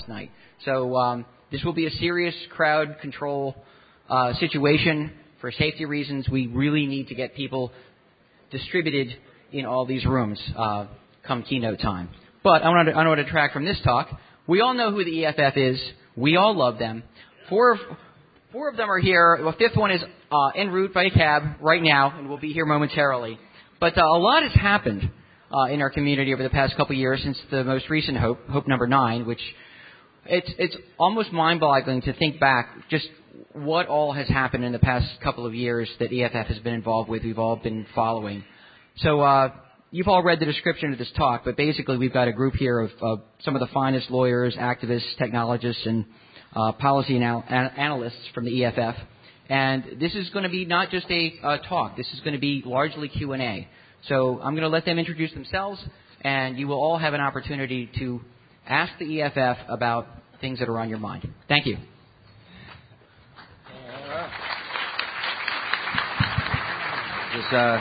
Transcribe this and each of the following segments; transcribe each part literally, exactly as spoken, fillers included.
last night. So um, this will be a serious crowd control uh, situation. For safety reasons, we really need to get people distributed in all these rooms uh, come keynote time. But I want to I don't want to detract from this talk. We all know who the E F F is. We all love them. Four of, four of them are here. The fifth one is uh, en route by a cab right now, and will be here momentarily. But uh, a lot has happened uh, in our community over the past couple of years since the most recent Hope, Hope number nine, which it's it's almost mind-boggling to think back just what all has happened in the past couple of years that E F F has been involved with, we've all been following. So uh, you've all read the description of this talk, but basically we've got a group here of uh, some of the finest lawyers, activists, technologists, and uh, policy anal- an- analysts from the E F F. And this is going to be not just a uh, talk. This is going to be largely Q and A. So I'm going to let them introduce themselves, and you will all have an opportunity to ask the E F F about things that are on your mind. Thank you. Just, uh,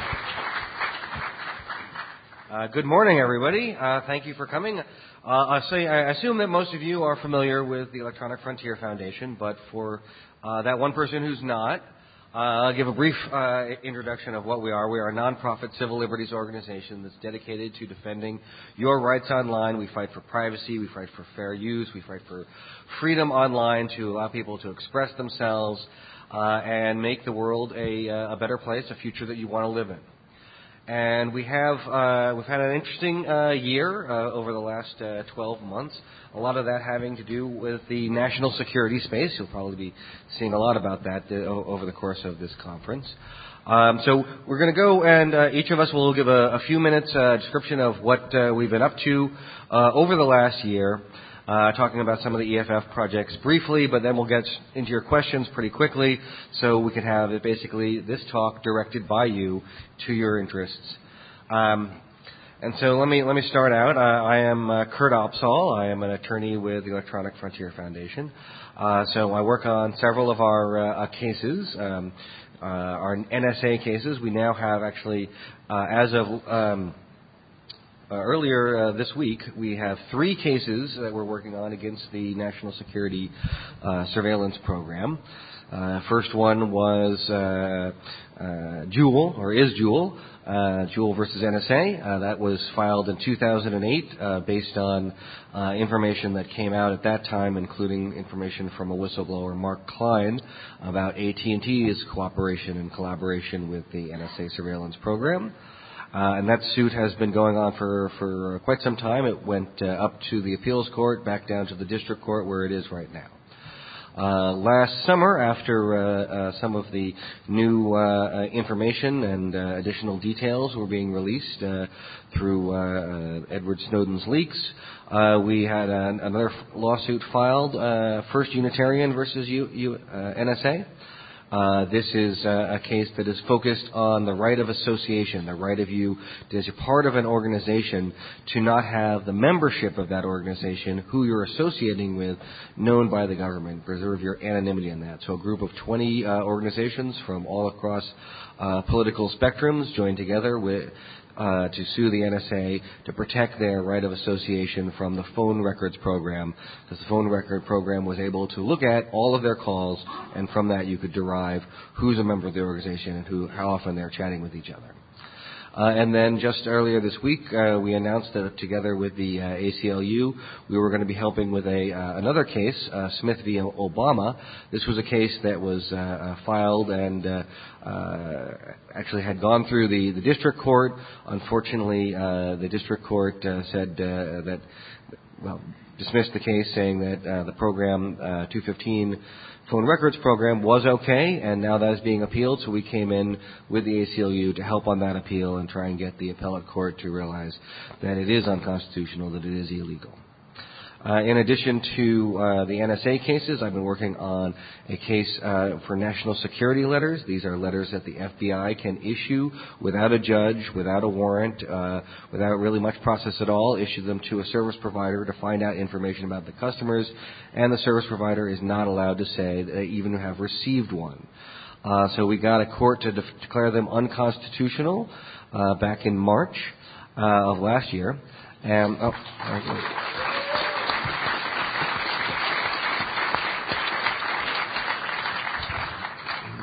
uh, good morning, everybody. Uh, thank you for coming. Uh, I, say, I assume that most of you are familiar with the Electronic Frontier Foundation, but for uh, that one person who's not, uh, I'll give a brief uh, introduction of what we are. We are a nonprofit civil liberties organization that's dedicated to defending your rights online. We fight for privacy. We fight for fair use. We fight for freedom online to allow people to express themselves uh, and make the world a, a better place, a future that you want to live in. And we have uh, we've had an interesting uh, year uh, over the last uh, twelve months. A lot of that having to do with the national security space. You'll probably be seeing a lot about that uh, over the course of this conference. Um, so we're going to go, and uh, each of us will give a, a few minutes uh, description of what uh, we've been up to uh, over the last year. Uh, talking about some of the E F F projects briefly, but then we'll get into your questions pretty quickly so we can have it basically this talk directed by you to your interests. Um, and so let me let me start out. Uh, I am uh, Kurt Opsahl. I am an attorney with the Electronic Frontier Foundation. Uh, so I work on several of our uh, cases, um, uh, our N S A cases. We now have actually, uh, as of um, Uh, earlier uh, this week, we have three cases that we're working on against the National Security uh, Surveillance Program. Uh, first one was uh, uh, Jewel, or is Jewel, uh, Jewel versus N S A. Uh, that was filed in two thousand eight uh, based on uh, information that came out at that time, including information from a whistleblower, Mark Klein, about A T and T's cooperation and collaboration with the N S A surveillance program. Uh, and that suit has been going on for, for quite some time. It went uh, up to the appeals court, back down to the district court where it is right now. Uh, last summer, after uh, uh, some of the new uh, information and uh, additional details were being released uh, through uh, uh, Edward Snowden's leaks, uh, we had an, another lawsuit filed, uh, First Unitarian versus U, U, uh, N S A. Uh, this is uh, a case that is focused on the right of association, the right of you, as a part of an organization, to not have the membership of that organization, who you're associating with, known by the government. Preserve your anonymity in that. So a group of twenty uh, organizations from all across uh, political spectrums joined together with Uh, to sue the N S A to protect their right of association from the phone records program, because the phone record program was able to look at all of their calls, and from that you could derive who's a member of the organization and who, how often they're chatting with each other. Uh, and then just earlier this week, uh, we announced that together with the uh, A C L U, we were going to be helping with a uh, another case, uh, Smith v. Obama. This was a case that was uh, uh, filed and uh, uh, actually had gone through the, the district court. Unfortunately, uh, the district court uh, said uh, that, well, dismissed the case, saying that uh, the program uh, two fifteen phone records program was okay, and now that is being appealed, so we came in with the A C L U to help on that appeal and try and get the appellate court to realize that it is unconstitutional, that it is illegal. Uh, in addition to uh, the N S A cases, I've been working on a case uh, for national security letters. These are letters that the F B I can issue without a judge, without a warrant, uh, without really much process at all, issue them to a service provider to find out information about the customers, and the service provider is not allowed to say that they even have received one. Uh, so we got a court to de- declare them unconstitutional uh, back in March uh, of last year. And, oh,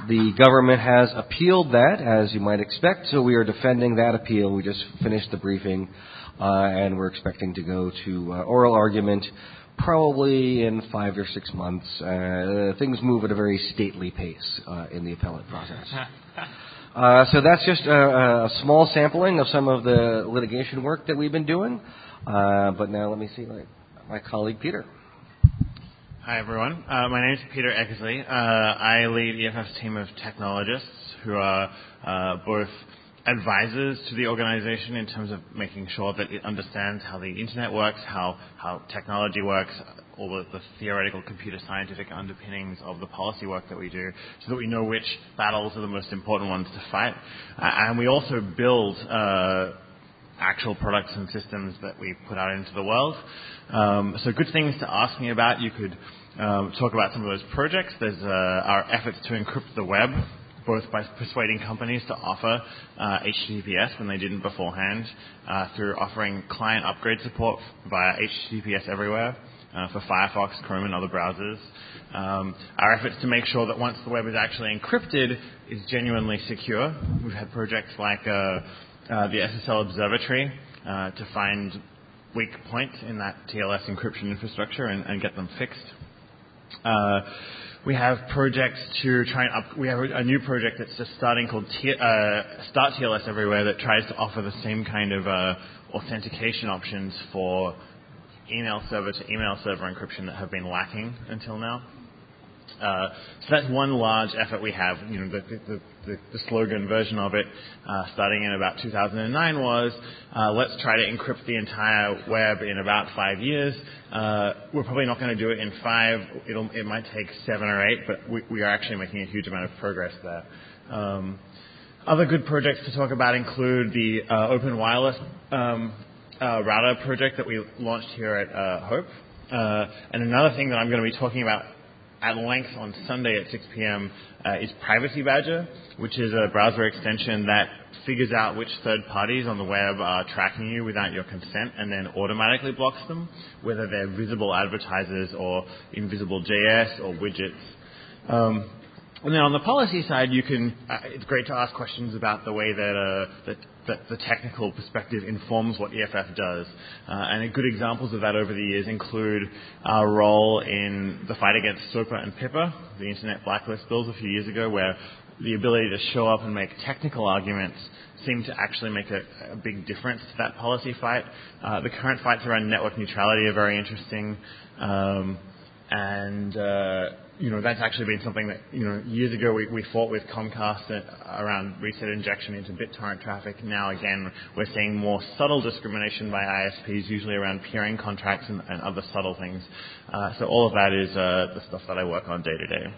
the government has appealed that, as you might expect, so we are defending that appeal. We just finished the briefing, uh, and we're expecting to go to uh, oral argument probably in five or six months. Uh, things move at a very stately pace uh, in the appellate process. Uh, so that's just a, a small sampling of some of the litigation work that we've been doing. Uh, but now let me see my, my colleague Peter. Hi, everyone. Uh, my name is Peter Eckersley. Uh, I lead E F F's team of technologists who are uh, both advisors to the organization in terms of making sure that it understands how the internet works, how, how technology works, all the, the theoretical computer scientific underpinnings of the policy work that we do, so that we know which battles are the most important ones to fight. Uh, and we also build uh, actual products and systems that we put out into the world. Um, so good things to ask me about. You could um, talk about some of those projects. There's uh, our efforts to encrypt the web, both by persuading companies to offer uh, H T T P S when they didn't beforehand, uh, through offering client upgrade support via H T T P S everywhere uh, for Firefox, Chrome, and other browsers. Um, our efforts to make sure that once the web is actually encrypted, is genuinely secure. We've had projects like uh, uh, the S S L Observatory uh, to find weak points in that T L S encryption infrastructure and, and get them fixed. Uh, We have projects to try and up. We have a new project that's just starting called T, uh, Start T L S Everywhere that tries to offer the same kind of uh, authentication options for email server to email server encryption that have been lacking until now. Uh, so that's one large effort we have. You know, the, the, the, the slogan version of it, uh, starting in about two thousand nine, was uh, let's try to encrypt the entire web in about five years. Uh, we're probably not going to do it in five. It'll, it might take seven or eight, but we, we are actually making a huge amount of progress there. Um, other good projects to talk about include the uh, Open Wireless um, uh, router project that we launched here at uh, Hope. Uh, and another thing that I'm going to be talking about at length on Sunday at six p.m. Uh, is Privacy Badger, which is a browser extension that figures out which third parties on the web are tracking you without your consent and then automatically blocks them, whether they're visible advertisers or invisible J S or widgets. Um, and then on the policy side, you can. Uh, it's great to ask questions about the way that, uh, that that the technical perspective informs what E F F does. Uh, and good examples of that over the years include our role in the fight against SOPA and PIPA, the Internet Blacklist bills a few years ago, where the ability to show up and make technical arguments seemed to actually make a, a big difference to that policy fight. Uh, the current fights around network neutrality are very interesting. Um, and, uh, you know, that's actually been something that, you know, years ago we, we fought with Comcast around reset injection into BitTorrent traffic. Now, again, we're seeing more subtle discrimination by I S Ps, usually around peering contracts and, and other subtle things. Uh, so all of that is uh, the stuff that I work on day to day.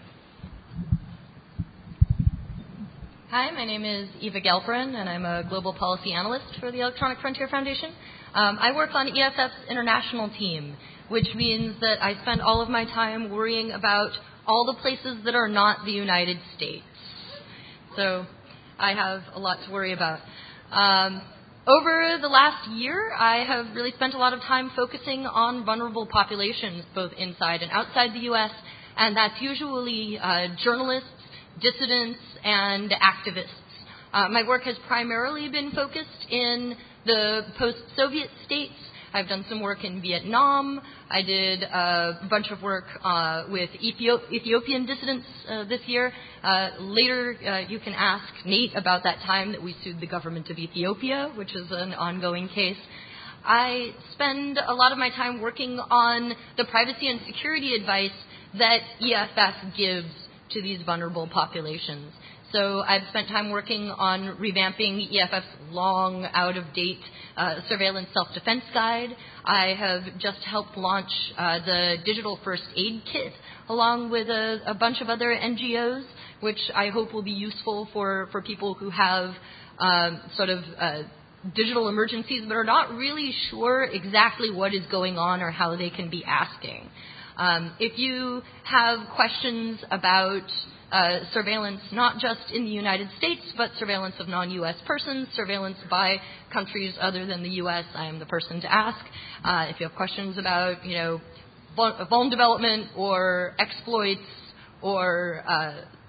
Hi, my name is Eva Gelperin, and I'm a global policy analyst for the Electronic Frontier Foundation. Um, I work on E F F's international team, which means that I spend all of my time worrying about all the places that are not the United States. So I have a lot to worry about. Um, over the last year, I have really spent a lot of time focusing on vulnerable populations, both inside and outside the U S, and that's usually uh, journalists, dissidents, and activists. Uh, my work has primarily been focused in the post-Soviet states. I've done some work in Vietnam. I did a bunch of work uh, with Ethiop- Ethiopian dissidents uh, this year. Uh, later, uh, you can ask Nate about that time that we sued the government of Ethiopia, which is an ongoing case. I spend a lot of my time working on the privacy and security advice that E F F gives to these vulnerable populations. So I've spent time working on revamping E F F's long, out-of-date uh, surveillance self-defense guide. I have just helped launch uh, the Digital First Aid Kit, along with a, a bunch of other N G Os, which I hope will be useful for, for people who have um, sort of uh, digital emergencies but are not really sure exactly what is going on or how they can be asking. Um, if you have questions about uh, surveillance not just in the United States, but surveillance of non-U S persons, surveillance by countries other than the U S, I am the person to ask. Uh, if you have questions about, you know, vuln development or exploits or uh,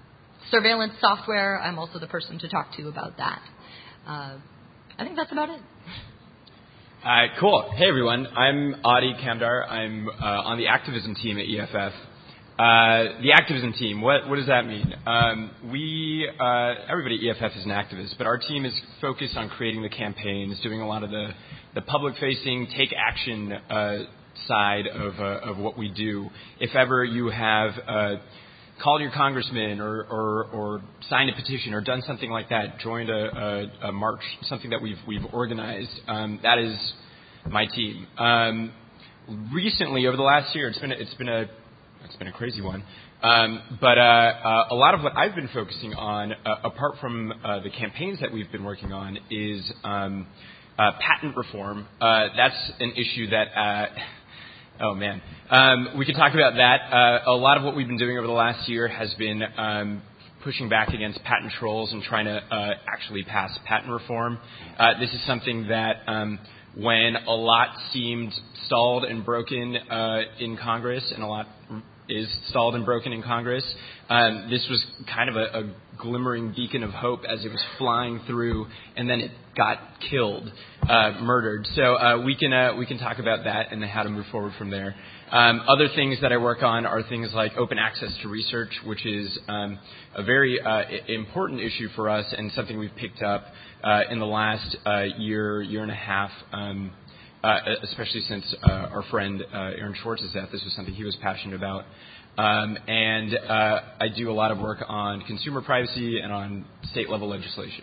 surveillance software, I'm also the person to talk to about that. Uh, I think that's about it. Uh, cool. Hey, everyone. I'm Adi Kamdar. I'm uh, on the activism team at E F F. Uh, the activism team, what, what does that mean? Um, we, uh, everybody at E F F is an activist, but our team is focused on creating the campaigns, doing a lot of the, the public-facing, take-action uh, side of, uh, of what we do. If ever you have uh, called your congressman or, or, or signed a petition or done something like that, joined a, a, a march, something that we've, we've organized, um, that is my team. Um, recently, over the last year, it's been a, it's been a It's been a crazy one. Um, but uh, uh, a lot of what I've been focusing on, uh, apart from uh, the campaigns that we've been working on, is um, uh, patent reform. Uh, that's an issue that, uh, oh, man. Um, we could talk about that. Uh, a lot of what we've been doing over the last year has been um, pushing back against patent trolls and trying to uh, actually pass patent reform. Uh, this is something that um, when a lot seemed stalled and broken uh, in Congress, and a lot is stalled and broken in Congress, um, this was kind of a, a glimmering beacon of hope as it was flying through, and then it got killed, uh, murdered. So uh, we can uh, we can talk about that and how to move forward from there. Um, other things that I work on are things like open access to research, which is um, a very uh, important issue for us and something we've picked up uh, in the last uh, year, year and a half. Um, Uh, especially since uh, our friend uh, Aaron Schwartz's death. This was something he was passionate about. Um, and uh, I do a lot of work on consumer privacy and on state-level legislation.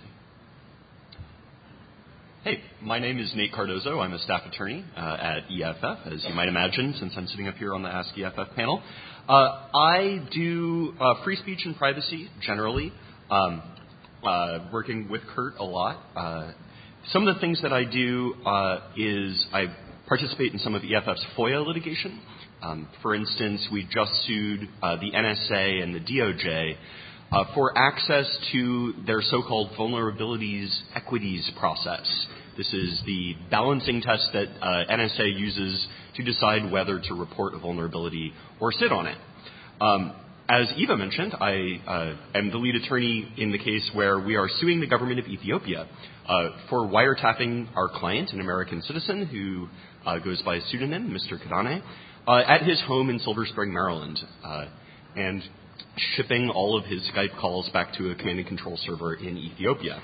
Hey, my name is Nate Cardozo. I'm a staff attorney uh, at E F F, as you might imagine, since I'm sitting up here on the Ask E F F panel. Uh, I do uh, free speech and privacy generally, um, uh, working with Kurt a lot. Uh, Some of the things that I do uh, is I participate in some of E F F's FOIA litigation. Um, for instance, we just sued uh, the N S A and the D O J uh, for access to their so-called vulnerabilities equities process. This is the balancing test that uh, N S A uses to decide whether to report a vulnerability or sit on it. Um, As Eva mentioned, I uh, am the lead attorney in the case where we are suing the government of Ethiopia uh, for wiretapping our client, an American citizen who uh, goes by a pseudonym, Mister Kadane, uh, at his home in Silver Spring, Maryland, uh, and shipping all of his Skype calls back to a command and control server in Ethiopia.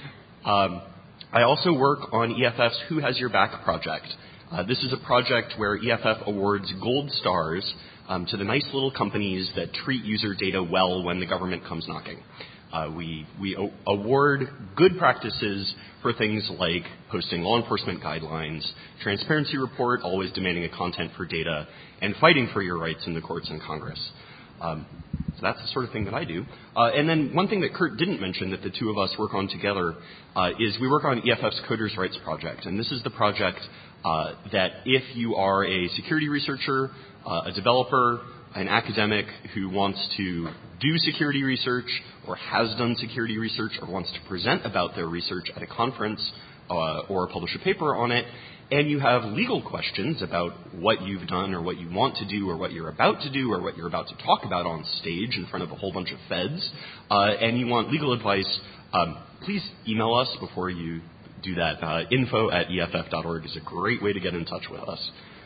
Um, I also work on E F F's Who Has Your Back project. Uh, this is a project where E F F awards gold stars Um, to the nice little companies that treat user data well when the government comes knocking. Uh, we we o- award good practices for things like posting law enforcement guidelines, transparency report, always demanding a content for data, and fighting for your rights in the courts and Congress. Um, so that's the sort of thing that I do. Uh, and then one thing that Kurt didn't mention that the two of us work on together uh, is we work on E F F's Coders' Rights Project. And this is the project uh, that if you are a security researcher, Uh, a developer, an academic who wants to do security research or has done security research or wants to present about their research at a conference uh, or publish a paper on it, and you have legal questions about what you've done or what you want to do or what you're about to do or what you're about to talk about on stage in front of a whole bunch of feds, uh, and you want legal advice, um, please email us before you do that. Uh, info at E F F dot org is a great way to get in touch with us.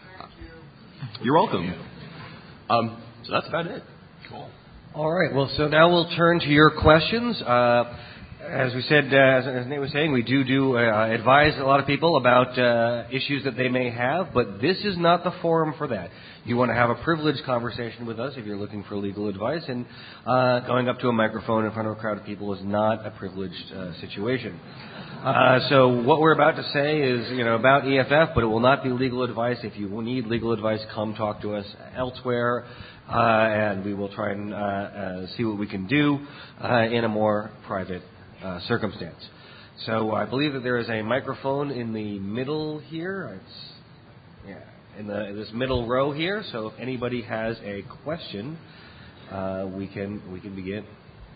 You're welcome. Um, so that's about it. Cool. All right. Well, so now we'll turn to your questions. Uh, as we said, uh, as, as Nate was saying, we do do uh, advise a lot of people about uh, issues that they may have, but this is not the forum for that. You want to have a privileged conversation with us if you're looking for legal advice, and uh, going up to a microphone in front of a crowd of people is not a privileged uh, situation. Uh, so what we're about to say is, you know, about E F F, but it will not be legal advice. If you need legal advice, come talk to us elsewhere, uh, and we will try and uh, uh, see what we can do uh, in a more private uh, circumstance. So I believe that there is a microphone in the middle here. It's, yeah, in the in this middle row here. So if anybody has a question, uh, we can we can begin.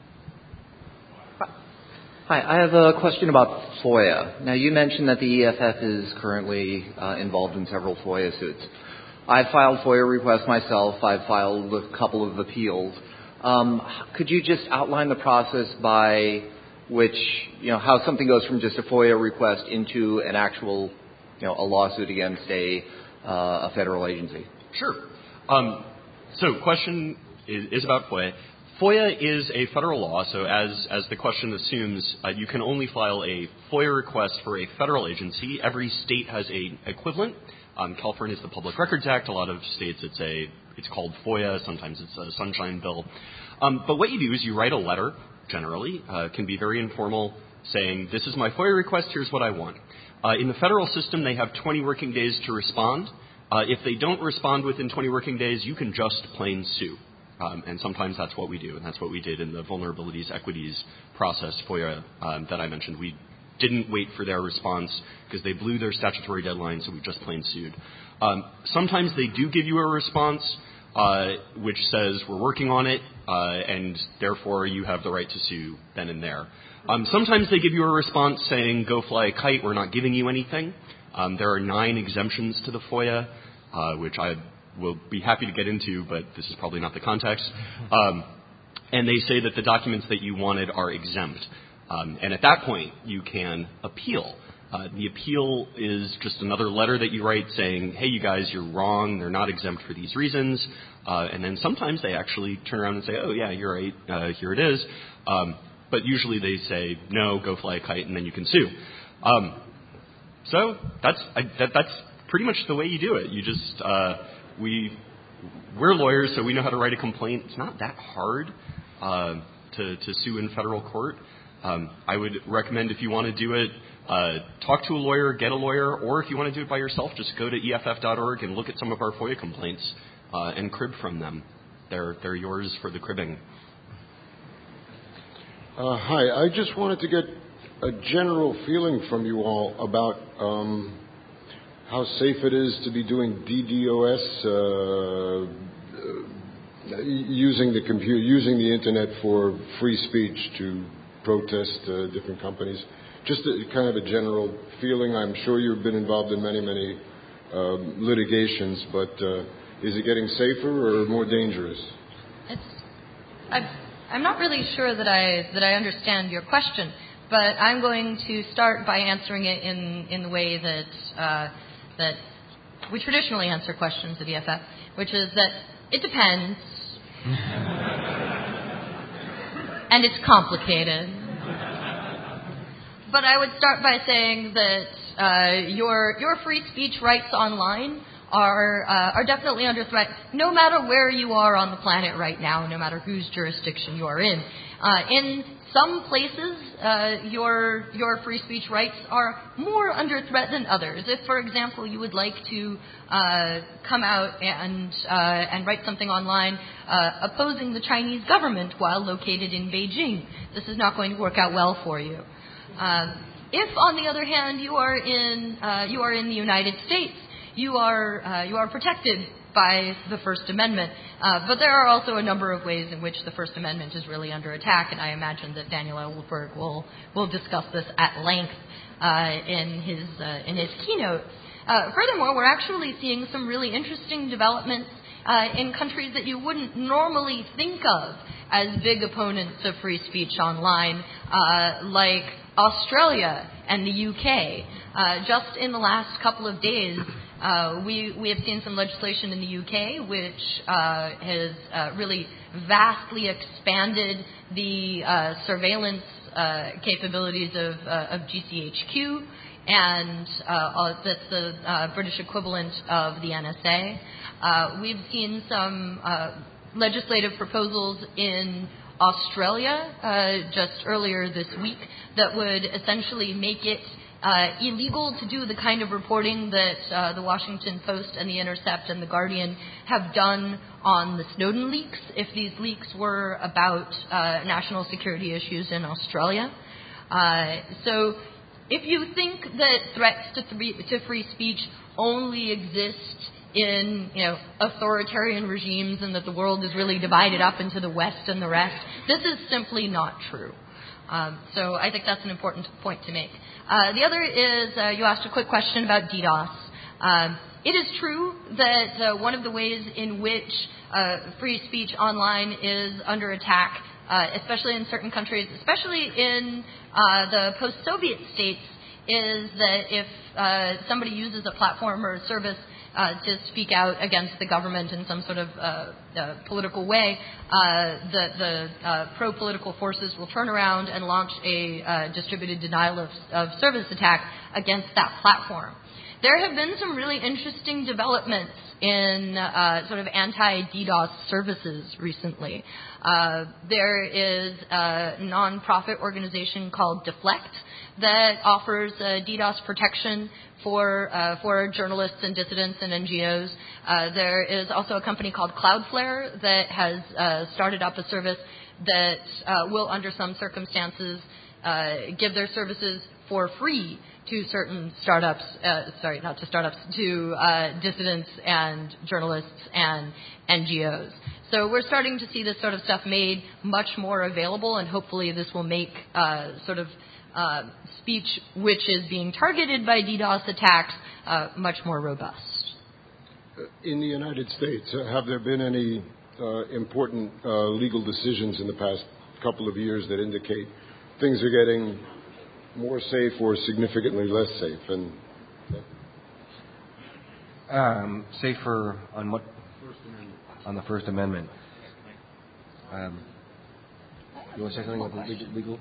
Hi, I have a question about FOIA. Now, you mentioned that the E F F is currently uh, involved in several FOIA suits. I've filed FOIA requests myself. I've filed a couple of appeals. Um, could you just outline the process by which, you know, how something goes from just a FOIA request into an actual, you know, a lawsuit against a, uh, a federal agency? Sure. Um, so question is, is about FOIA. FOIA is a federal law, so as, as the question assumes, uh, you can only file a FOIA request for a federal agency. Every state has a equivalent. Um, California is the Public Records Act. A lot of states it's a it's called FOIA. Sometimes it's a Sunshine Bill. Um, but what you do is you write a letter. Generally, uh, it can be very informal, saying this is my FOIA request. Here's what I want. Uh, in the federal system, they have twenty working days to respond. Uh, if they don't respond within twenty working days, you can just plain sue. Um, and sometimes that's what we do, and that's what we did in the vulnerabilities equities process FOIA um, that I mentioned. We didn't wait for their response because they blew their statutory deadline, so we just plain sued. Um, sometimes they do give you a response uh, which says we're working on it, uh, and therefore you have the right to sue then and there. Um, sometimes they give you a response saying go fly a kite, we're not giving you anything. Um, there are nine exemptions to the FOIA, uh, which I will be happy to get into, but this is probably not the context. Um, and they say that the documents that you wanted are exempt. Um, and at that point, you can appeal. Uh, the appeal is just another letter that you write saying, hey, you guys, you're wrong. They're not exempt for these reasons. Uh, and then sometimes they actually turn around and say, oh, yeah, you're right. Uh, here it is. Um, but usually they say, no, go fly a kite, and then you can sue. Um, so that's I, that, that's pretty much the way you do it. You just uh, we we're lawyers, so we know how to write a complaint. It's not that hard uh, to to sue in federal court. Um, I would recommend if you want to do it, uh, talk to a lawyer, get a lawyer, or if you want to do it by yourself, just go to E F F dot org and look at some of our FOIA complaints uh, and crib from them. They're they're yours for the cribbing. Uh, hi, I just wanted to get a general feeling from you all about um, how safe it is to be doing D DoS, uh, uh, using the computer, using the internet for free speech to protest uh, different companies. Just a, kind of a general feeling. I'm sure you've been involved in many, many uh, litigations, but uh, is it getting safer or more dangerous? It's, I've, I'm not really sure that I that I understand your question, but I'm going to start by answering it in, in the way that uh, that we traditionally answer questions at E F F, which is that it depends, and it's complicated. But I would start by saying that uh, your your free speech rights online are uh, are definitely under threat, no matter where you are on the planet right now, no matter whose jurisdiction you are in. Uh, in some places, uh, your your free speech rights are more under threat than others. If, for example, you would like to uh, come out and uh, and write something online uh, opposing the Chinese government while located in Beijing, this is not going to work out well for you. Um, if, on the other hand, you are in uh, you are in the United States, you are uh, you are protected by the First Amendment. Uh, but there are also a number of ways in which the First Amendment is really under attack, and I imagine that Daniel Ellsberg will will discuss this at length uh, in his uh, in his keynote. Uh, furthermore, we're actually seeing some really interesting developments uh, in countries that you wouldn't normally think of as big opponents of free speech online, uh, like Australia and the U K. Uh, just in the last couple of days, uh, we we have seen some legislation in the U K which uh, has uh, really vastly expanded the uh, surveillance uh, capabilities of uh, of G C H Q, and uh, that's the uh, British equivalent of the N S A. Uh, we've seen some uh, legislative proposals in Australia uh, just earlier this week that would essentially make it uh, illegal to do the kind of reporting that uh, the Washington Post and the Intercept and the Guardian have done on the Snowden leaks, if these leaks were about uh, national security issues in Australia. Uh, so if you think that threats to, th- to free speech only exist in, you know, authoritarian regimes and that the world is really divided up into the West and the rest, this is simply not true. Um, so I think that's an important point to make. Uh, the other is uh, you asked a quick question about DDoS. Um, it is true that uh, one of the ways in which uh, free speech online is under attack, uh, especially in certain countries, especially in uh, the post-Soviet states, is that if uh, somebody uses a platform or a service uh, to speak out against the government in some sort of uh, uh, political way, uh, the, the uh, pro-political forces will turn around and launch a uh, distributed denial of, of service attack against that platform. There have been some really interesting developments in uh, sort of anti-DDoS services recently. Uh, there is a nonprofit organization called Deflect that offers uh, DDoS protection for uh, for journalists and dissidents and N G Os. Uh, there is also a company called Cloudflare that has uh, started up a service that uh, will, under some circumstances, uh, give their services for free to certain startups, uh, sorry, not to startups, to uh, dissidents and journalists and N G Os. So we're starting to see this sort of stuff made much more available, and hopefully this will make uh, sort of uh, speech which is being targeted by DDoS attacks uh, much more robust. In the United States, uh, have there been any uh, important uh, legal decisions in the past couple of years that indicate things are getting more safe or significantly less safe? And um, safer on what? On the First Amendment. Um, you want to say something about the legal?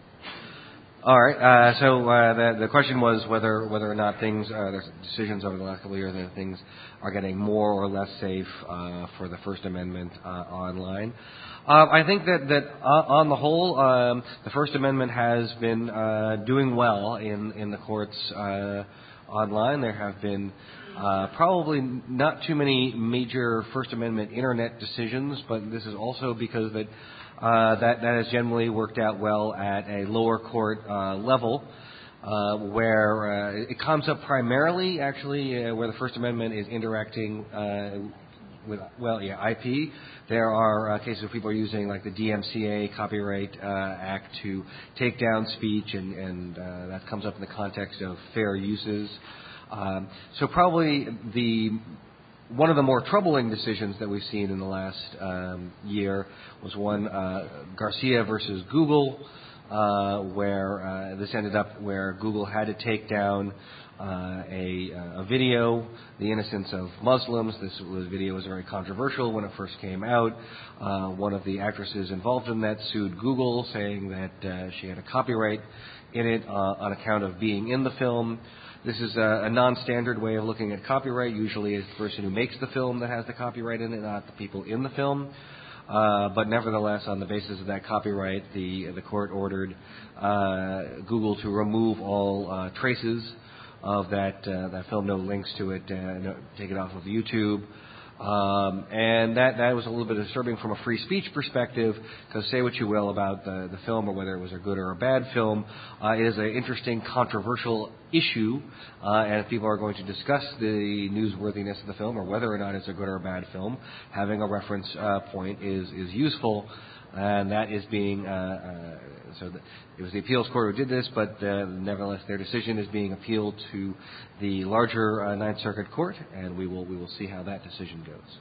All right. Uh, so uh, the the question was whether whether or not things, uh, the decisions over the last couple of years, that things are getting more or less safe uh, for the First Amendment uh, online. Uh, I think that that uh, on the whole, um, the First Amendment has been uh, doing well in in the courts uh, online. There have been uh, probably not too many major First Amendment internet decisions, but this is also because that. Uh, that, that has generally worked out well at a lower court uh, level, uh, where uh, it comes up primarily, actually, uh, where the First Amendment is interacting uh, with, well, yeah, I P. There are uh, cases where people are using, like, the D M C A Copyright uh, Act to take down speech, and, and uh, that comes up in the context of fair uses. Um, so probably the One of the more troubling decisions that we've seen in the last um, year was one, uh, Garcia versus Google, uh, where uh, this ended up where Google had to take down uh, a, a video, The Innocence of Muslims. This was, video was very controversial when it first came out. Uh, one of the actresses involved in that sued Google, saying that uh, she had a copyright in it uh, on account of being in the film. This is a, a non-standard way of looking at copyright. Usually it's the person who makes the film that has the copyright in it, not the people in the film. Uh, but nevertheless, on the basis of that copyright, the the court ordered uh, Google to remove all uh, traces of that uh, that film, no links to it, uh, no, take it off of YouTube. Um, and that, that was a little bit disturbing from a free speech perspective, because say what you will about the, the film or whether it was a good or a bad film, uh, it is an interesting, controversial issue, uh, and if people are going to discuss the newsworthiness of the film or whether or not it's a good or a bad film, having a reference uh, point is, is useful. And that is being, uh, uh, so the, it was the appeals court who did this, but uh, nevertheless their decision is being appealed to the larger uh, Ninth Circuit Court, and we will we will see how that decision goes.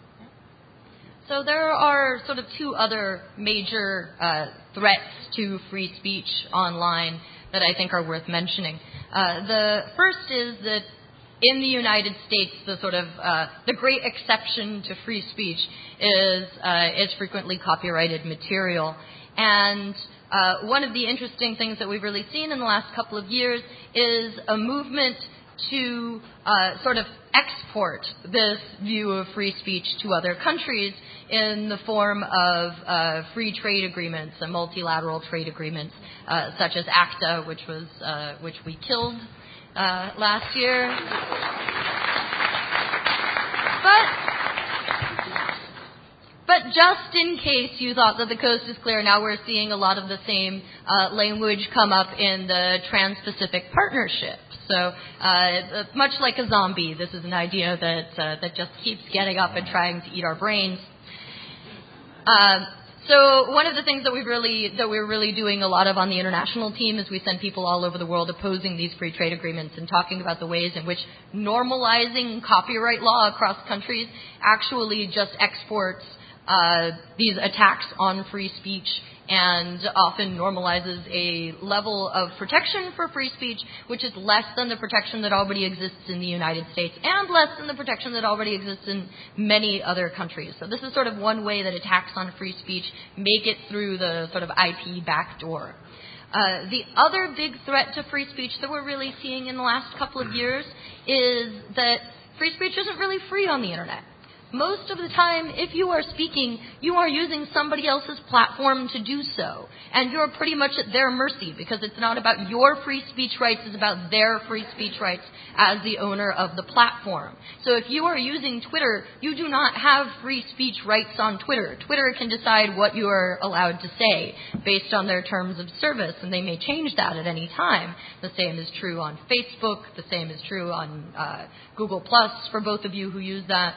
So there are sort of two other major uh, threats to free speech online that I think are worth mentioning. Uh, the first is that in the United States, the sort of uh, the great exception to free speech is uh, is frequently copyrighted material. And uh, one of the interesting things that we've really seen in the last couple of years is a movement to uh, sort of export this view of free speech to other countries in the form of uh, free trade agreements and multilateral trade agreements, uh, such as ACTA, which was uh, which we killed Uh, last year. But, but just in case you thought that the coast is clear, now we're seeing a lot of the same uh, language come up in the Trans-Pacific Partnership. So uh, much like a zombie, this is an idea that uh, that just keeps getting up and trying to eat our brains. Uh, So one of the things that we've really that we're really doing a lot of on the international team is we send people all over the world opposing these free trade agreements and talking about the ways in which normalizing copyright law across countries actually just exports uh, these attacks on free speech and often normalizes a level of protection for free speech which is less than the protection that already exists in the United States and less than the protection that already exists in many other countries. So this is sort of one way that attacks on free speech make it through the sort of I P backdoor. Uh, the other big threat to free speech that we're really seeing in the last couple of years is that free speech isn't really free on the Internet. Most of the time, if you are speaking, you are using somebody else's platform to do so. And you're pretty much at their mercy because it's not about your free speech rights, it's about their free speech rights as the owner of the platform. So if you are using Twitter, you do not have free speech rights on Twitter. Twitter can decide what you are allowed to say based on their terms of service, and they may change that at any time. The same is true on Facebook. The same is true on uh, Google Plus for both of you who use that.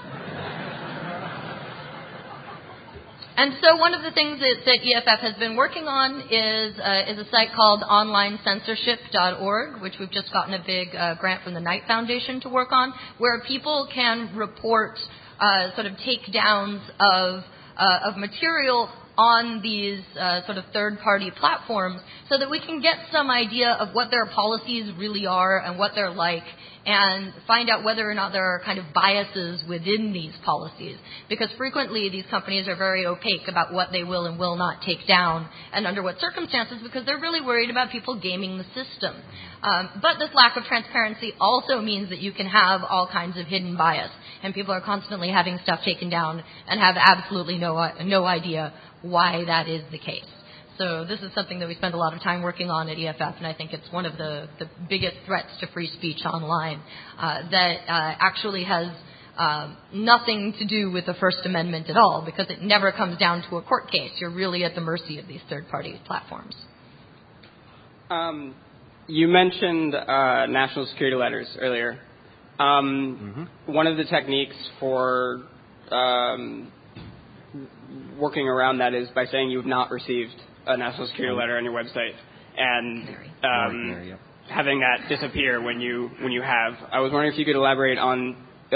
And so one of the things that, that E F F has been working on is uh, is a site called online censorship dot org, which we've just gotten a big uh, grant from the Knight Foundation to work on, where people can report uh, sort of takedowns of uh, of material on these uh, sort of third-party platforms so that we can get some idea of what their policies really are and what they're like and find out whether or not there are kind of biases within these policies. Because frequently these companies are very opaque about what they will and will not take down and under what circumstances because they're really worried about people gaming the system. Um, but this lack of transparency also means that you can have all kinds of hidden bias and people are constantly having stuff taken down and have absolutely no, no idea why that is the case. So this is something that we spend a lot of time working on at E F F, and I think it's one of the, the biggest threats to free speech online uh, that uh, actually has um, nothing to do with the First Amendment at all because it never comes down to a court case. You're really at the mercy of these third-party platforms. Um, you mentioned uh, national security letters earlier. Um, mm-hmm. One of the techniques for um, working around that is by saying you have not received a national security letter on your website and um, having that disappear when you when you have. I was wondering if you could elaborate on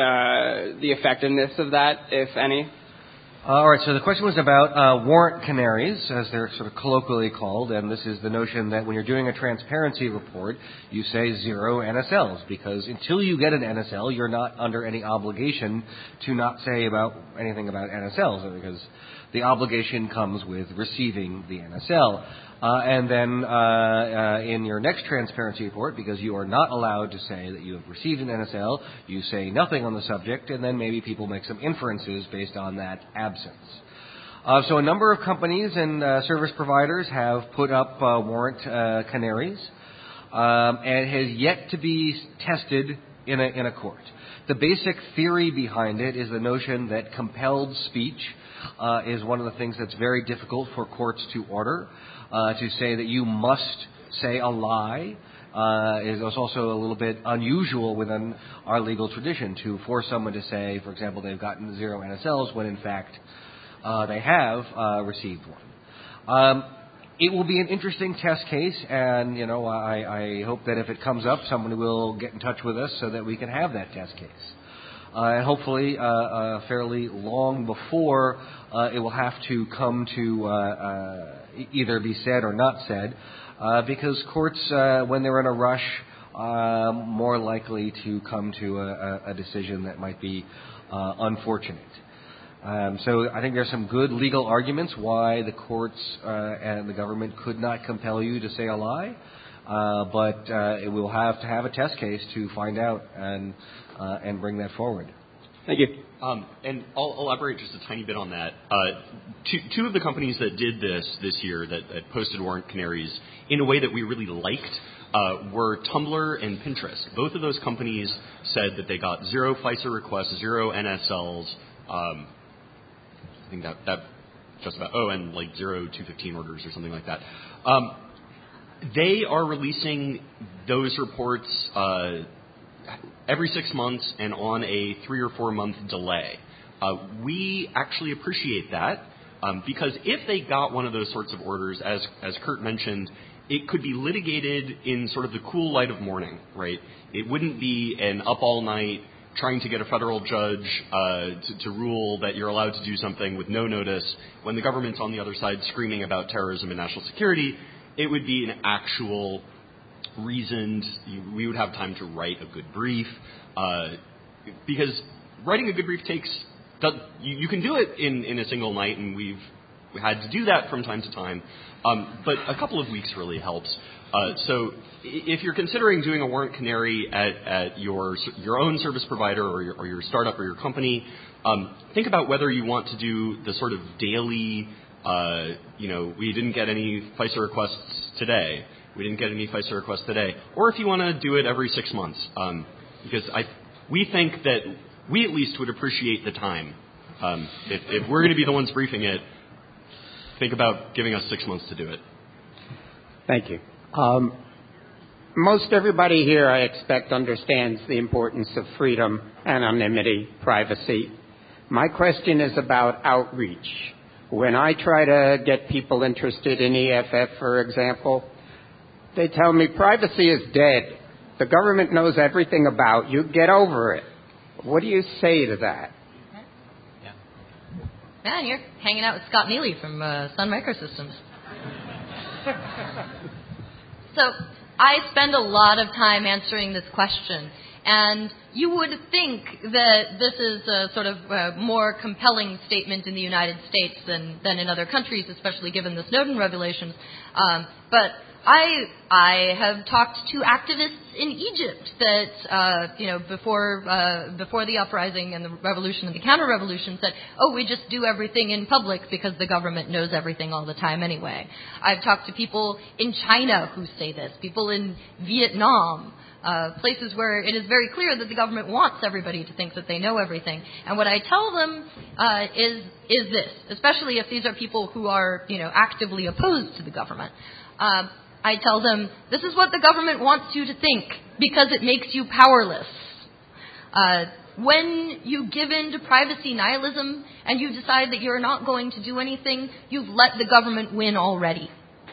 uh, the effectiveness of that, if any. All right, so the question was about uh, warrant canaries, as they're sort of colloquially called, and this is the notion that when you're doing a transparency report, you say zero N S Ls, because until you get an N S L, you're not under any obligation to not say about anything about N S Ls, because the obligation comes with receiving the N S L. Uh, and then uh, uh, in your next transparency report, because you are not allowed to say that you have received an N S L, you say nothing on the subject, and then maybe people make some inferences based on that absence. Uh, so a number of companies and uh, service providers have put up uh, warrant uh, canaries, um, and it has yet to be tested in a, in a court. The basic theory behind it is the notion that compelled speech uh, is one of the things that's very difficult for courts to order. Uh, to say that you must say a lie uh, is also a little bit unusual within our legal tradition to force someone to say, for example, they've gotten zero N S Ls when in fact uh, they have uh, received one. Um, it will be an interesting test case, and you know I, I hope that if it comes up, someone will get in touch with us so that we can have that test case. Uh, and hopefully uh, uh, fairly long before uh, it will have to come to uh, uh, either be said or not said, uh, because courts, uh, when they're in a rush, are more likely to come to a, a decision that might be uh, unfortunate. Um, so I think there's some good legal arguments why the courts uh, and the government could not compel you to say a lie, uh, but uh, it will have to have a test case to find out and uh, and bring that forward. Thank you. Um, and I'll elaborate just a tiny bit on that. Uh, two, two of the companies that did this this year, that, that posted warrant canaries in a way that we really liked, uh, were Tumblr and Pinterest. Both of those companies said that they got zero FISA requests, zero N S Ls. Um, I think that that just about. Oh, and like zero two fifteen orders or something like that. Um, they are releasing those reports Uh, every six months and on a three or four month delay. Uh, we actually appreciate that Um, because if they got one of those sorts of orders, as, as Kurt mentioned, it could be litigated in sort of the cool light of morning, right? It wouldn't be an up all night trying to get a federal judge uh, to, to rule that you're allowed to do something with no notice when the government's on the other side screaming about terrorism and national security. It would be an actual reasoned, we would have time to write a good brief, uh, because writing a good brief takes, you, you can do it in, in a single night, and we've had to do that from time to time, um, but a couple of weeks really helps. Uh, so if you're considering doing a warrant canary at, at your your own service provider or your, or your startup or your company, um, think about whether you want to do the sort of daily, uh, you know, we didn't get any FISA requests today, we didn't get any FISA requests today, or if you want to do it every six months, um, because I we think that we at least would appreciate the time. Um, if, if we're going to be the ones briefing it, think about giving us six months to do it. Thank you. Um, most everybody here, I expect, understands the importance of freedom, anonymity, privacy. My question is about outreach. When I try to get people interested in E F F, for example, they tell me privacy is dead. The government knows everything about you. Get over it. What do you say to that? Yeah. Man, you're hanging out with Scott Neely from uh, Sun Microsystems. So I spend a lot of time answering this question, and you would think that this is a sort of a more compelling statement in the United States than, than in other countries, especially given the Snowden revelations. Um, but I I have talked to activists in Egypt that uh, you know before uh, before the uprising and the revolution and the counter-revolution said, oh, we just do everything in public because the government knows everything all the time anyway. I've talked to people in China who say this, people in Vietnam, uh, places where it is very clear that the government wants everybody to think that they know everything. And what I tell them uh, is is this, especially if these are people who are you know actively opposed to the government. Uh, I tell them, this is what the government wants you to think because it makes you powerless. Uh, when you give in to privacy nihilism and you decide that you're not going to do anything, you've let the government win already.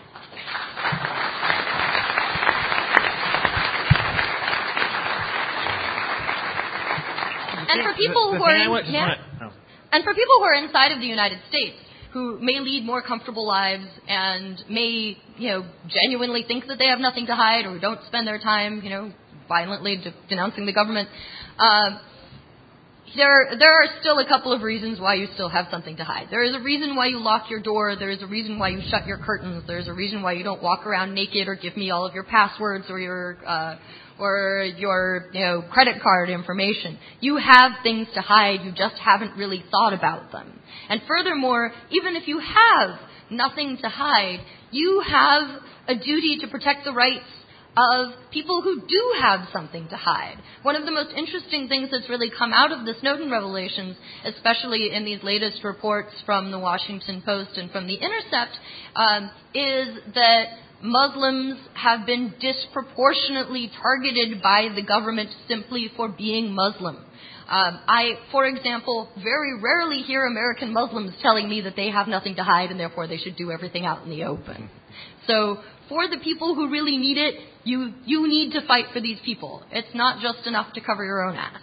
And for people who are in, yeah, and for people who are inside of the United States, who may lead more comfortable lives and may, you know, genuinely think that they have nothing to hide or don't spend their time, you know, violently de- denouncing the government. Uh, there, there are still a couple of reasons why you still have something to hide. There is a reason why you lock your door. There is a reason why you shut your curtains. There is a reason why you don't walk around naked or give me all of your passwords or your uh, or your you know credit card information. You have things to hide. You just haven't really thought about them. And furthermore, even if you have nothing to hide, you have a duty to protect the rights of people who do have something to hide. One of the most interesting things that's really come out of the Snowden revelations, especially in these latest reports from the Washington Post and from The Intercept, um, is that Muslims have been disproportionately targeted by the government simply for being Muslim. Um, I, for example, very rarely hear American Muslims telling me that they have nothing to hide and therefore they should do everything out in the open. So for the people who really need it, you, you need to fight for these people. It's not just enough to cover your own ass.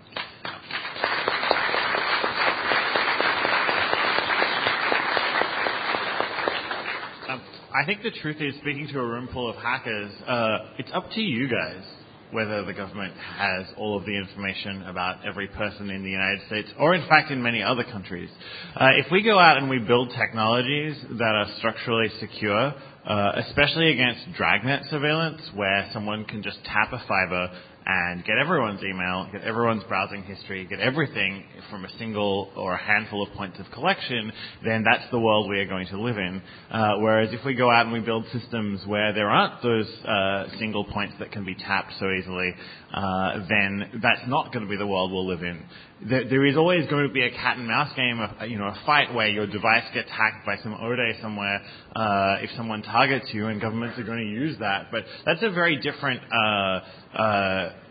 Um, I think the truth is, speaking to a room full of hackers, uh, it's up to you guys whether the government has all of the information about every person in the United States, or in fact in many other countries. Uh, if we go out and we build technologies that are structurally secure, uh, especially against dragnet surveillance, where someone can just tap a fiber and get everyone's email, get everyone's browsing history, get everything from a single or a handful of points of collection, then that's the world we are going to live in. Uh, whereas if we go out and we build systems where there aren't those uh, single points that can be tapped so easily, uh, then that's not going to be the world we'll live in. There, there is always going to be a cat and mouse game, a, you know, a fight where your device gets hacked by some O D A somewhere uh, if someone targets you, and governments are going to use that. But that's a very different uh, uh,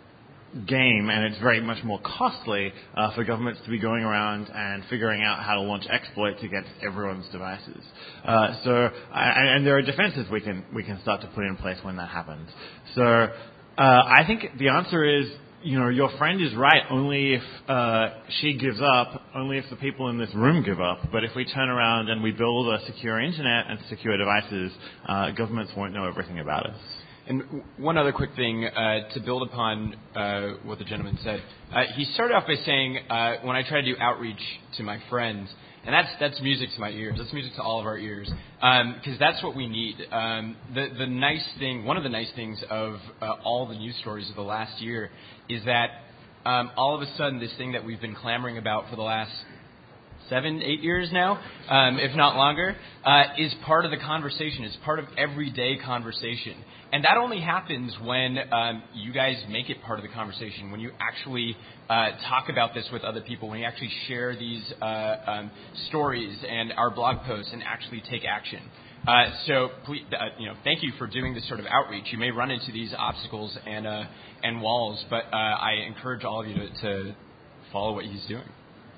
game, and it's very much more costly uh, for governments to be going around and figuring out how to launch exploits against everyone's devices. Uh, so, and, and there are defenses we can we can start to put in place when that happens. So, uh, I think the answer is, you know, your friend is right only if uh, she gives up, only if the people in this room give up. But if we turn around and we build a secure internet and secure devices, uh, governments won't know everything about us. And one other quick thing uh, to build upon uh, what the gentleman said. Uh, he started off by saying, uh, when I try to do outreach to my friends, and that's that's music to my ears. That's music to all of our ears, because um, that's what we need. Um, the the nice thing, one of the nice things of uh, all the news stories of the last year is that um, all of a sudden this thing that we've been clamoring about for the last seven, eight years now, um, if not longer, uh, is part of the conversation. It's part of everyday conversation. And that only happens when um, you guys make it part of the conversation, when you actually uh, talk about this with other people, when you actually share these uh, um, stories and our blog posts and actually take action. Uh, so, please, uh, you know, thank you for doing this sort of outreach. You may run into these obstacles and uh, and walls, but uh, I encourage all of you to, to follow what he's doing.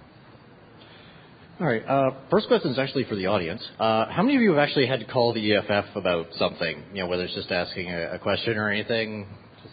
All right. Uh, first question is actually for the audience. Uh, how many of you have actually had to call the E F F about something? You know, whether it's just asking a, a question or anything? Just,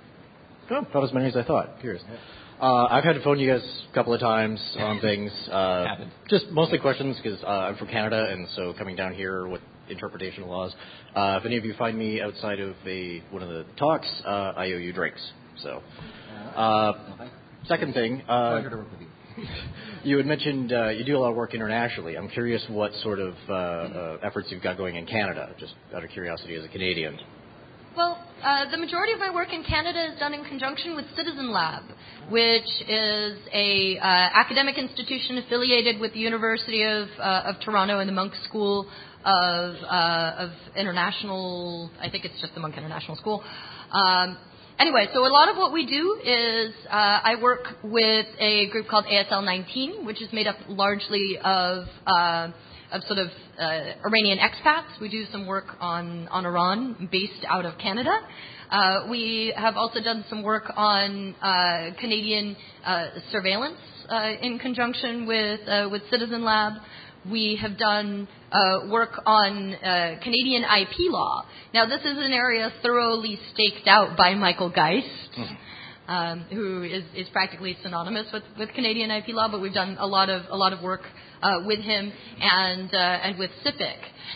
oh, not as many as I thought. Curious. Uh, I've had to phone you guys a couple of times on things. Uh, just mostly questions because uh, I'm from Canada, and so coming down here with interpretation of laws. Uh, if any of you find me outside of a one of the talks, uh, I owe you drinks. So, uh, second thing. Uh, Pleasure to work with you. You had mentioned uh, you do a lot of work internationally. I'm curious what sort of uh, uh, efforts you've got going in Canada, just out of curiosity as a Canadian. Well, uh, the majority of my work in Canada is done in conjunction with Citizen Lab, which is a uh, academic institution affiliated with the University of, uh, of Toronto and the Monk School of, uh, of International, I think it's just the Monk International School. Um, Anyway, so a lot of what we do is uh, I work with a group called A S L nineteen, which is made up largely of uh, of sort of uh, Iranian expats. We do some work on, on Iran based out of Canada. Uh, we have also done some work on uh, Canadian uh, surveillance uh, in conjunction with uh, with Citizen Lab. We have done uh, work on uh, Canadian I P law. Now, this is an area thoroughly staked out by Michael Geist, mm-hmm. um, who is, is practically synonymous with, with Canadian I P law. But we've done a lot of a lot of work uh, with him and uh, and with CIPIC.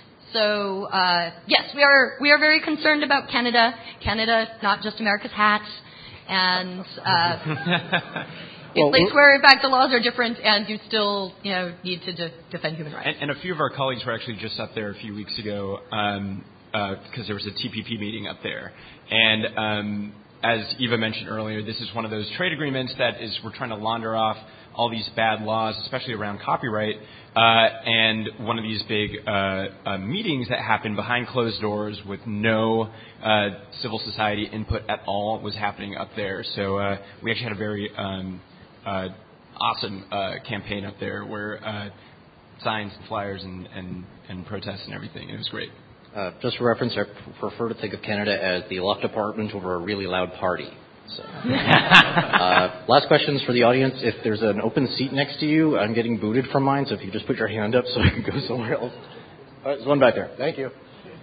So uh, yes, we are we are very concerned about Canada. Canada, not just America's hat, and. Uh, Well, a place where, in fact, the laws are different and you still, you know, need to de- defend human rights. And, and a few of our colleagues were actually just up there a few weeks ago um, uh, because there was a T P P meeting up there. And um, as Eva mentioned earlier, this is one of those trade agreements that is we're trying to launder off all these bad laws, especially around copyright. Uh, and one of these big uh, uh, meetings that happened behind closed doors with no uh, civil society input at all was happening up there. So uh, we actually had a very um, Uh, awesome uh, campaign up there where uh, signs and flyers and, and, and protests and everything. It was great. Uh, just for reference, I prefer to think of Canada as the locked apartment over a really loud party. So, uh, last questions for the audience. If there's an open seat next to you, I'm getting booted from mine, so if you just put your hand up so I can go somewhere else. All right, there's one back there. Thank you.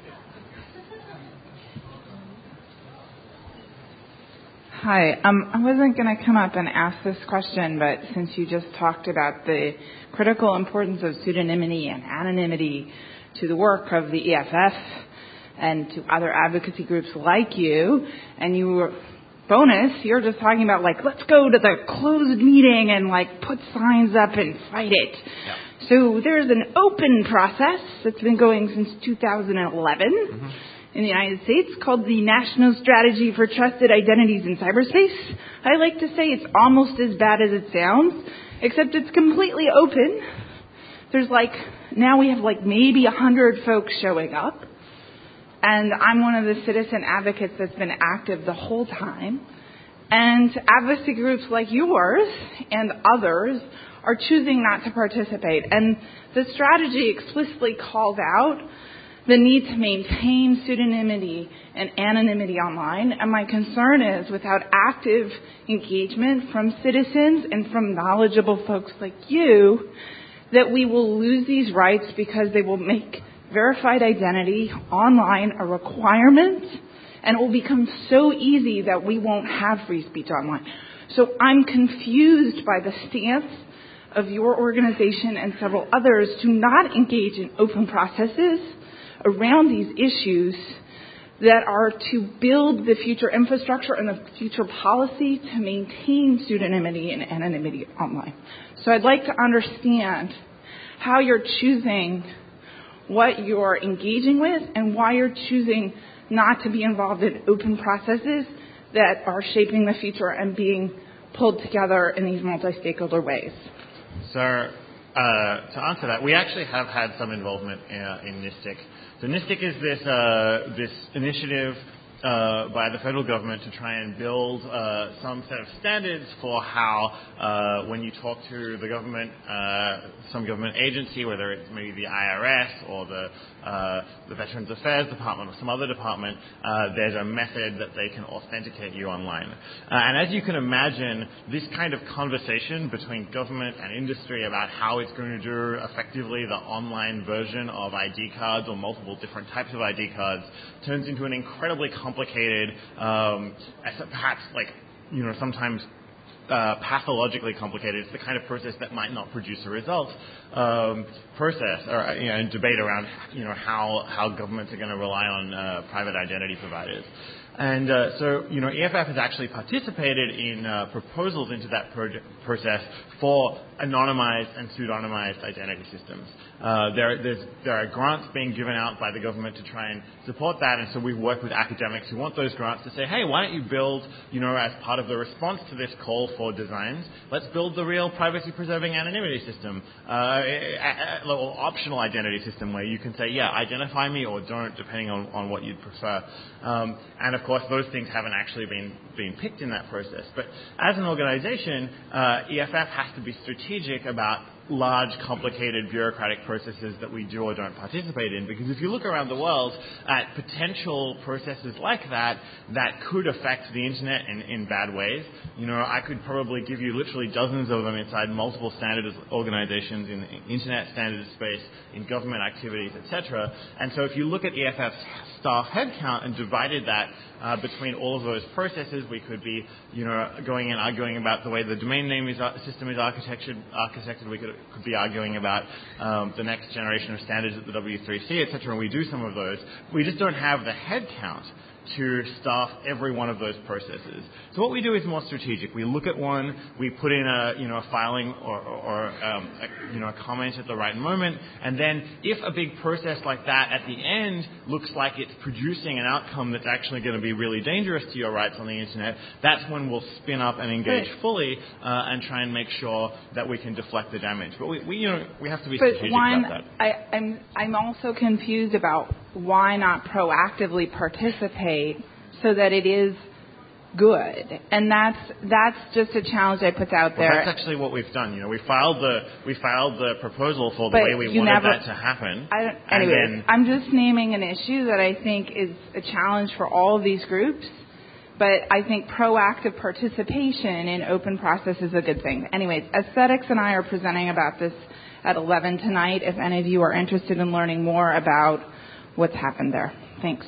Hi. Um, I wasn't going to come up and ask this question, but since you just talked about the critical importance of pseudonymity and anonymity to the work of the E F F and to other advocacy groups like you, and you were, bonus, you're just talking about, like, let's go to the closed meeting and, like, put signs up and fight it. Yeah. So there's an open process that's been going since two thousand eleven. Mm-hmm. In the United States called the National Strategy for Trusted Identities in Cyberspace. I like to say it's almost as bad as it sounds, except it's completely open. There's like, now we have like maybe a hundred folks showing up. And I'm one of the citizen advocates that's been active the whole time. And advocacy groups like yours and others are choosing not to participate. And the strategy explicitly calls out the need to maintain pseudonymity and anonymity online. And my concern is without active engagement from citizens and from knowledgeable folks like you, that we will lose these rights because they will make verified identity online a requirement, and it will become so easy that we won't have free speech online. So I'm confused by the stance of your organization and several others to not engage in open processes around these issues that are to build the future infrastructure and the future policy to maintain pseudonymity and anonymity online. So I'd like to understand how you're choosing what you're engaging with and why you're choosing not to be involved in open processes that are shaping the future and being pulled together in these multi-stakeholder ways. So uh, to answer that, we actually have had some involvement in, uh, in NISTIC. So NISTIC is this, uh, this initiative Uh, by the federal government to try and build uh, some set of standards for how, uh, when you talk to the government, uh, some government agency, whether it's maybe the I R S or the, uh, the Veterans Affairs Department or some other department, uh, there's a method that they can authenticate you online. Uh, and as you can imagine, this kind of conversation between government and industry about how it's going to do effectively the online version of I D cards or multiple different types of I D cards turns into an incredibly complex complicated, um, perhaps like, you know, sometimes uh, pathologically complicated. It's the kind of process that might not produce a result. Um, process or you know, debate around, you know, how how governments are going to rely on uh, private identity providers. And uh, so, you know, E F F has actually participated in uh, proposals into that project process for anonymized and pseudonymized identity systems. Uh, there, there's, there are grants being given out by the government to try and support that, and so we've worked with academics who want those grants to say, hey, why don't you build, you know, as part of the response to this call for designs, let's build the real privacy-preserving anonymity system, uh, a, a, a optional identity system where you can say, yeah, identify me or don't, depending on, on what you'd prefer. Um, and of course, those things haven't actually been, been picked in that process. But as an organization, uh, E F F has to be strategic about large, complicated bureaucratic processes that we do or don't participate in. Because if you look around the world at potential processes like that, that could affect the internet in, in bad ways. You know, I could probably give you literally dozens of them inside multiple standards organizations in the internet standards space, in government activities, et cetera. And so if you look at E F F's staff headcount and divided that uh, between all of those processes, we could be, you know, going and arguing about the way the domain name is, uh, system is architected. architected. We could, could be arguing about um, the next generation of standards at the W three C, et cetera. And we do some of those. We just don't have the headcount to staff every one of those processes. So what we do is more strategic. We look at one, we put in a, you know, a filing or, or um, a, you know, a comment at the right moment, and then if a big process like that at the end looks like it's producing an outcome that's actually going to be really dangerous to your rights on the internet, that's when we'll spin up and engage but, fully uh, and try and make sure that we can deflect the damage. But we, we you know, we have to be strategic one, about that. I, I'm I'm also confused about why not proactively participate so that it is good, and that's that's just a challenge I put out there. Well, that's actually what we've done. You know, we filed the we filed the proposal for the but way we wanted never, that to happen. I don't, anyways, then, I'm just naming an issue that I think is a challenge for all of these groups. But I think proactive participation in open process is a good thing. Anyways, Aesthetics and I are presenting about this at eleven tonight. If any of you are interested in learning more about what's happened there, thanks.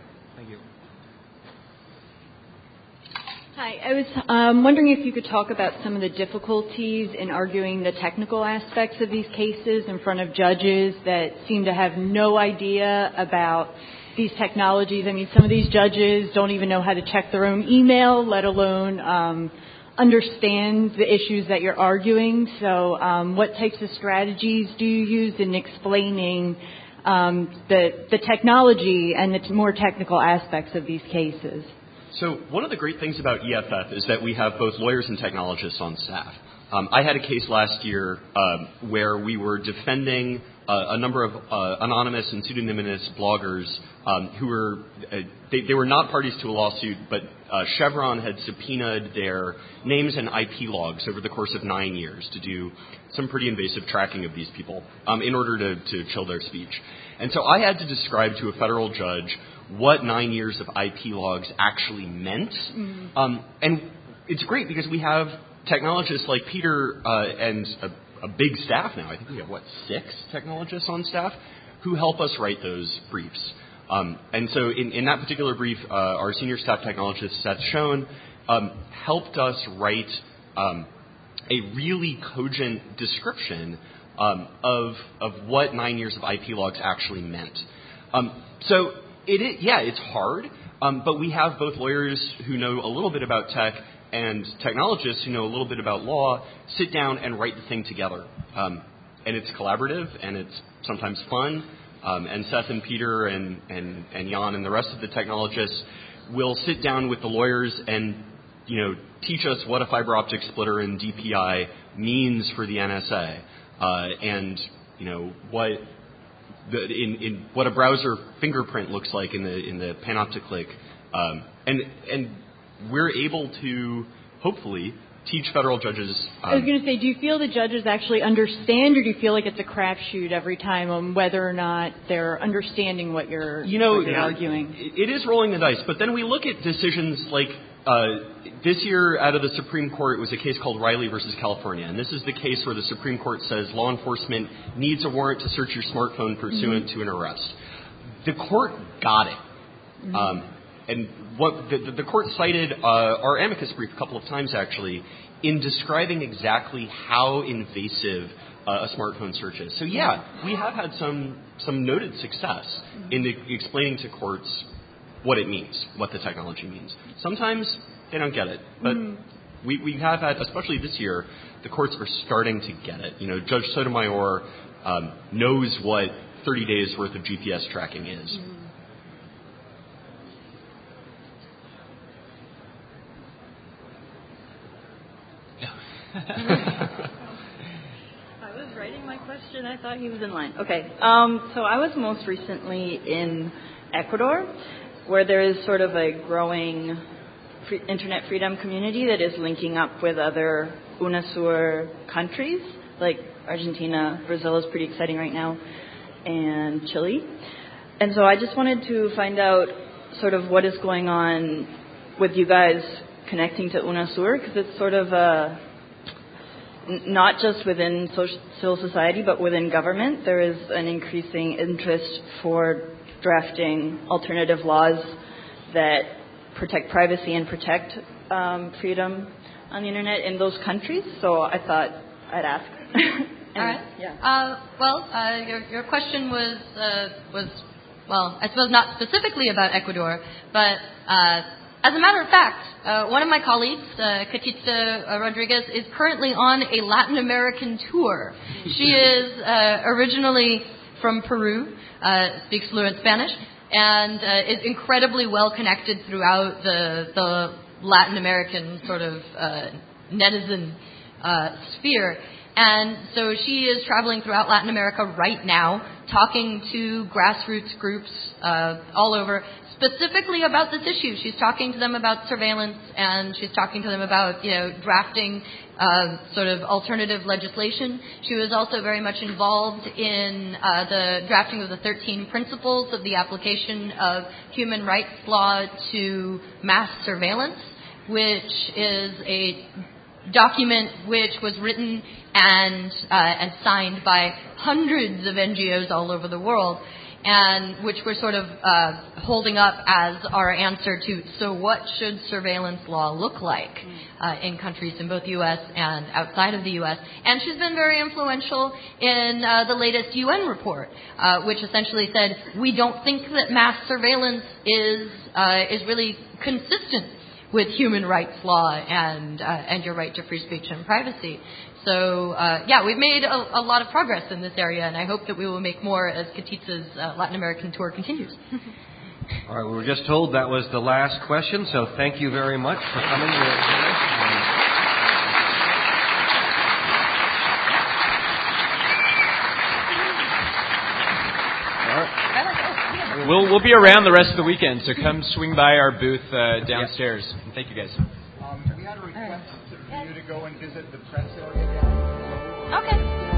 Hi, I was um, wondering if you could talk about some of the difficulties in arguing the technical aspects of these cases in front of judges that seem to have no idea about these technologies. I mean, some of these judges don't even know how to check their own email, let alone um, understand the issues that you're arguing. So um, what types of strategies do you use in explaining um, the, the technology and the more technical aspects of these cases? So one of the great things about E F F is that we have both lawyers and technologists on staff. Um, I had a case last year um, where we were defending uh, a number of uh, anonymous and pseudonymous bloggers um, who were uh, they, they were not parties to a lawsuit, but uh, Chevron had subpoenaed their names and I P logs over the course of nine years to do some pretty invasive tracking of these people um, in order to, to chill their speech. And so I had to describe to a federal judge what nine years of I P logs actually meant. Mm. Um, and it's great because we have technologists like Peter uh, and a, a big staff now. I think we have, what, six technologists on staff who help us write those briefs. Um, and so in, in that particular brief, uh, our senior staff technologist, Seth Schoen, um, helped us write um, a really cogent description um, of, of what nine years of I P logs actually meant. Um, so, it is, yeah, it's hard, um, but we have both lawyers who know a little bit about tech and technologists who know a little bit about law sit down and write the thing together. Um, and it's collaborative, and it's sometimes fun. Um, and Seth and Peter and, and, and Jan and the rest of the technologists will sit down with the lawyers and, you know, teach us what a fiber optic splitter in D P I means for the N S A, uh, and, you know, what the, in, in what a browser fingerprint looks like in the in the panopticlick, um, and and we're able to hopefully teach federal judges. Um, I was going to say, do you feel the judges actually understand, or do you feel like it's a crapshoot every time on whether or not they're understanding what you're, you know, what you're arguing? It is rolling the dice, but then we look at decisions like uh, this year out of the Supreme Court. It was a case called Riley versus California, and this is the case where the Supreme Court says law enforcement needs a warrant to search your smartphone pursuant mm-hmm. to an arrest. The court got it. Mm-hmm. Um, And what the, the court cited uh, our amicus brief a couple of times, actually, in describing exactly how invasive uh, a smartphone search is. So, yeah, we have had some some noted success in the, explaining to courts what it means, what the technology means. Sometimes they don't get it, but mm-hmm. we, we have had, especially this year, the courts are starting to get it. You know, Judge Sotomayor um, knows what thirty days worth of G P S tracking is. Mm-hmm. I was writing my question. I thought he was in line. Okay. Um, so I was most recently in Ecuador, where there is sort of a growing free internet freedom community that is linking up with other UNASUR countries, like Argentina. Brazil is pretty exciting right now, and Chile. And so I just wanted to find out sort of what is going on with you guys connecting to UNASUR, because it's sort of a not just within social, civil society, but within government, there is an increasing interest for drafting alternative laws that protect privacy and protect um, freedom on the internet in those countries. So I thought I'd ask. All right. Yeah. Uh, well, uh, your your question was uh, was well, I suppose not specifically about Ecuador, but. Uh, As a matter of fact, uh, one of my colleagues, uh, Katitza Rodriguez, is currently on a Latin American tour. She is uh, originally from Peru, uh, speaks fluent Spanish, and uh, is incredibly well connected throughout the, the Latin American sort of uh, netizen uh, sphere. And so she is traveling throughout Latin America right now, talking to grassroots groups uh, all over, specifically about this issue. She's talking to them about surveillance, and she's talking to them about, you know, drafting uh, sort of alternative legislation. She was also very much involved in uh, the drafting of the thirteen principles of the application of human rights law to mass surveillance, which is a document which was written and uh, and signed by hundreds of N G Os all over the world, and which we're sort of uh, holding up as our answer to, so what should surveillance law look like uh, in countries in both U S and outside of the U S? And she's been very influential in uh, the latest U N report, uh, which essentially said, we don't think that mass surveillance is uh, is really consistent with human rights law and uh, and your right to free speech and privacy. So, uh, yeah, we've made a, a lot of progress in this area, and I hope that we will make more as Katitza's uh, Latin American tour continues. All right, we were just told that was the last question, so thank you very much for coming. we'll we'll be around the rest of the weekend, so come swing by our booth uh, downstairs. Yeah. And thank you guys. Um, we had a request for you to go and visit the press area. Okay.